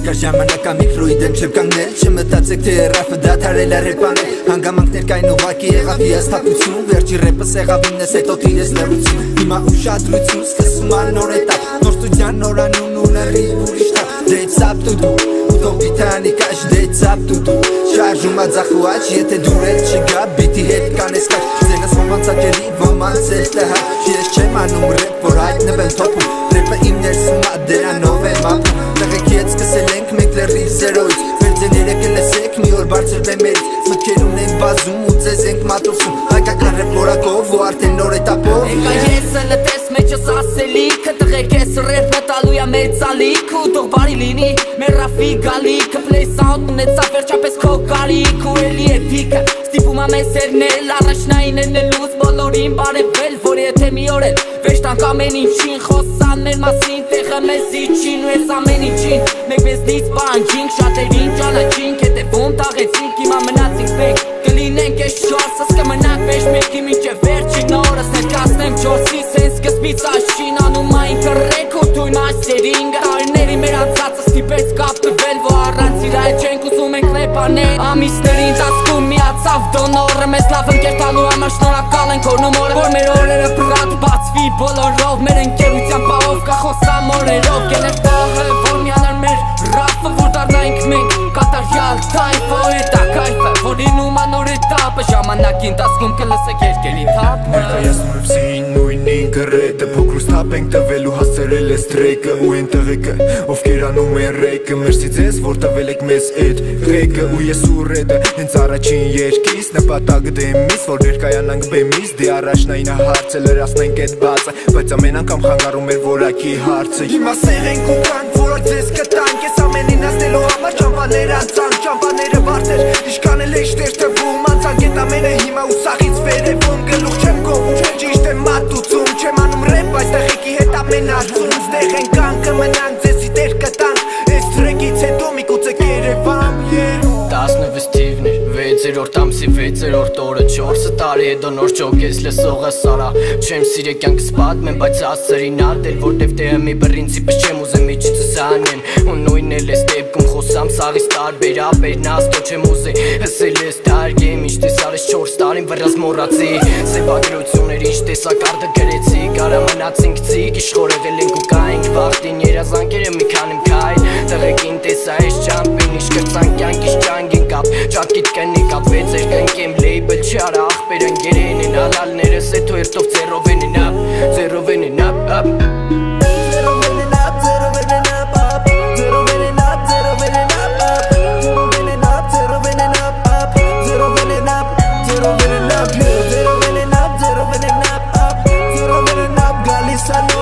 Աշխարհ ժամանակամիք ռույդեմ չեմ կանգնել Չմտածեք թե ռափը դադարել է ռեպանել Հանգամանքներ կային ուղղակի եղավ հիասթափություն Վերջի ռեպը սեղավ իննես հետո տիրեց լռություն Հիմա ուշադրություն սկսում ա նոր էտապ Նոր ստուդիան նոր անուն ու լրիվ ուրիշ տապ Դե it's up to do Ուտոպի տանիկաշ դե it's up to do Շարժում ա ձախ ու աչ եթե դուր էլ չգա Բիթի հետ կանես կաչ Ձենս ոմանց աջելի ոմանց էլ տհա Ես չեմ անում ռեպ որ հայտնվեմ թոփում Ռեպը իմ ներսում ա դրանով եմ ապում Տղեկ ետ սկսել ենք մեկ լրիվ զերոից Վերձեները կլսեք մի օր բարձր բեմերից Մտքերուն ենք բազում ու ձեզ ենք մատուցում Հայկական ռեպ որակով ու արդեն նոր էտապով Եկա ես լտես մեջս ասելիքը Տղեկ ես ռեպ մտալու յա մեծալիք Ու թող բարի լինի մեր ռաֆի գալիքը Play sound ունեցավ վերջապես քո գալիք Ու էլի է դիկը Ստիպում ա մեզ երնել Առաջնային ենելուց բոլորին բարևել Որ եթե մի օր էլ վեշ տանք ամեն ինչին Խոսան մեր մասին տեղը մեզ իջին Ու ես ամեն ինչին Մեկ մեզնից պանջինք Շատերին ճանաչինք Հետևում տաղեցինք Հիմա մնացինք մեկ Կլինենք ես չորսս Կմնանք վեշ մեկի մինչև վերջին օրս Ներկասնեմ չորսի սեն սկզբից աշին Անում այն կրեք ու թույն ասերին Տարիների մեր անցածը ստիպեց կապտվել Որ առանց իրայ չենք ուզում ենք ռեպանել Ամիսների ընթացքում միացավ դոնորը Մեզ լավ ընկեր տալու համար շնորհակալ ենք օրնում օրը Որ մեր օրերը պրատ բացվի բոլորով Մեր ընկերության պահով կխոսամ օրերով Գելեր տողը որ միանար մեր ռափը Որ դառնայինք մենք կատարյալ թայֆը Էտա կայֆը որ ինում անոր էտապը Ժամանակի ընթացքում կլսեք երկերի թափը Ներկայացնում եմ սին նույնին կռետը Փոքրուց թափ ենք տվել ու հասցրել ես տրեկը Ու են տղեկը ովքեր անում են ռեյկը Մերսի ձեզ որ տվել եք մեզ էդ ռեյկը Ու ես ու ռետը հենց առաջին երկիս Նպատակը դեմից որ ներկայանանք բեմից Դե առաջնային հարցը լրացնենք էդ բացը Բայց ամեն անգամ խանգարում էր որակի հարցը Հիմա սեղ ենք ու կանք որ ձեզ կտանք Ես ամենին ասնելու համար ճամպաներ անցանք Ճամպաները վարդեր իշքան էլ էշտեր թվում Անցանք էդ ամենը հիմա ու սաղից վերևում Գլուխ չեմ գովում ճիշտ եմ մատուցում Չեմ անում ռեպ այս տղեկի հետ ամեն արձում Ստեղ ենք կանքը մնանք ձեզի դեր կտանք Այս տրեկից հետո միգուցե կերևամ 16 թիվն էր 6-րդ ամսի 6-րդ օրը 4 տարի հետո նոր ճոգես լսողը սարա Չեմ սիրե կյանքս պատմեմ բայց ասերին ատել Որտև տեղը մի բրինցիպս չեմ ուզեմ իջիցս անեմ Ու նույնն էլ ես դեպքում խոսամ սաղից տարբերաբերն աստո չեմ ուզե Հսել ես դարգեմ ինչ տեսարես 4 տարին վրաս մորացի Սևագրություններ ինչ տեսակարդը գրեցի Կարա մնացինք ծիկ իշխոր եղել ենք ու կայինք Վաղտին երազանքերը մի քանիմ քայլ Տղեկին տեսա ես ճամպին ինչ կրծան կյանքիս ճանգին կապ Ճատկիտ կնի կապվեց երկնքեմ լեյբլ չարա աղբեր ընգերեն են ալալներս հետո երտով ձերով են են ապ Ձերով են են ապ ապ Ձերով են են ապ ձերով են են ապ ապ Ձերով են են ապ ձերով են են ապ ապ Ձերով են են ապ ձերով են են ապ ապ Ձերով են են ապ ձերով են են ապ Ձերով են են ապ ձերով են են ապ ապ Ձերով են են ապ գալիս անու